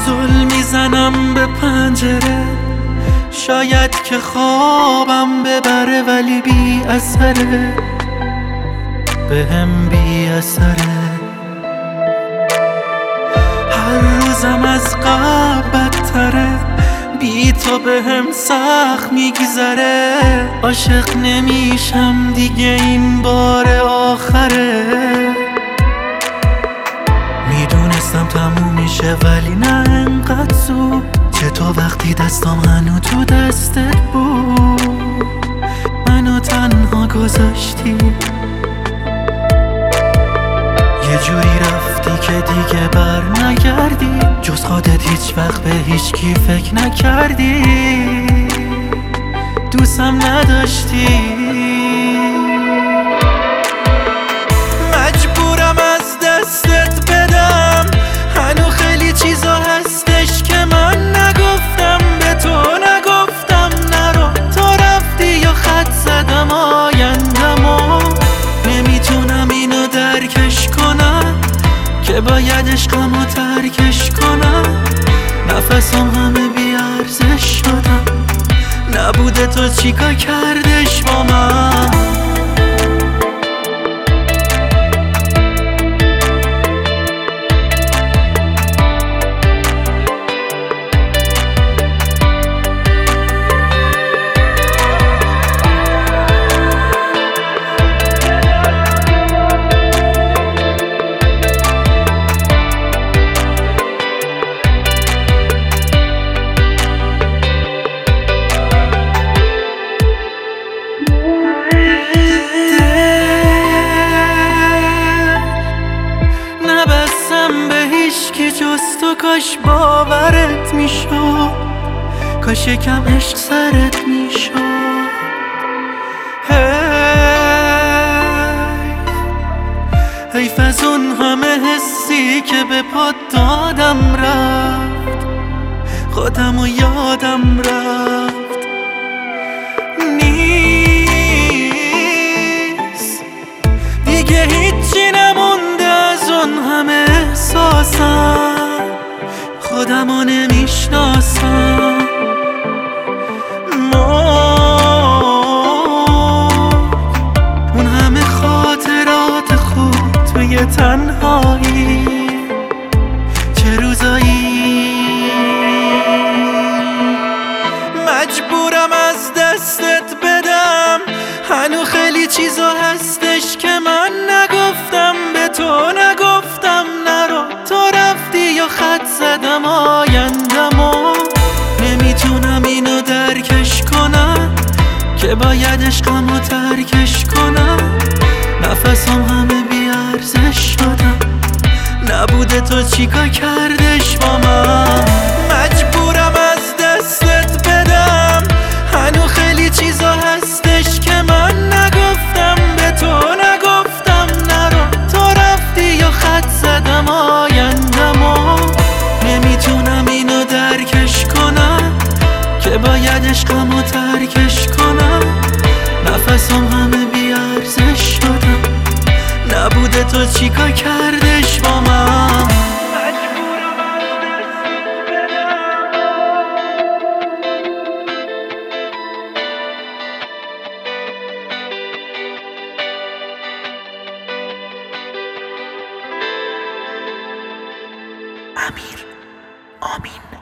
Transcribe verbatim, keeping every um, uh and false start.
زل میزنم به پنجره، شاید که خوابم ببره ولی بی اثره، به هم بی اثره. هر روزم از قبل بدتره، بی تو به هم سخت میگذره. عاشق نمیشم دیگه، این بار آخره. میدونستم تموم میشه ولی نه انقدر زود. چطور وقتی دستم هنو تو دستت بود، منو تنها گذاشتی. یه جوری رفتی که دیگه بر نگردی، جز خودت هیچ وقت به هیچ کی فکر نکردی. دوستم نداشتی. مجبورم از دستت بدم، هنو خیلی چیزا هستش که من نگفتم به تو. نگفتم نرو، تو رفتی یا خط زدم آیندمو. نمیتونم اینو درکش کنم که باید عشقمو ترکش کنم. نفسم همه بیارزش شدم، نبوده تو چیکار کردش با من. که جز تو کاش باورت میشد، کاش یکم عشق سرت میشد. حیف از اون همه حسی که به پات دادم رفت، خودم و یادم رفت. نیست دیگه هیچی نمونده از اون همه احساسم، خودمو نمیشناسم. اون همه خاطرات خوب توی تنهایی، چه روزایی. مجبورم از دستت بدم، هنو خیلی چیزا هستش که من نگفتم به تو. نگفتم نرو، تو رفتی یا خط زدم آیندمو. نمیتونم اینو درکش کنم که باید عشقمو ترکش کنم. نفسم همه بیارزش شدم، نبوده تو چیکار کردش با من. مجبورم از دستت بدم، هنو خیلی چیزا هستش که من نگفتم به تو. نگفتم نرو، تو رفتی یا خط زدم آیندمو. نمیتونم اینو درکش کنم که باید عشقمو ترکش کنم. نفسم همه بیارزش شدم، نبوده تو چیکار کردش با من. امیر آمین.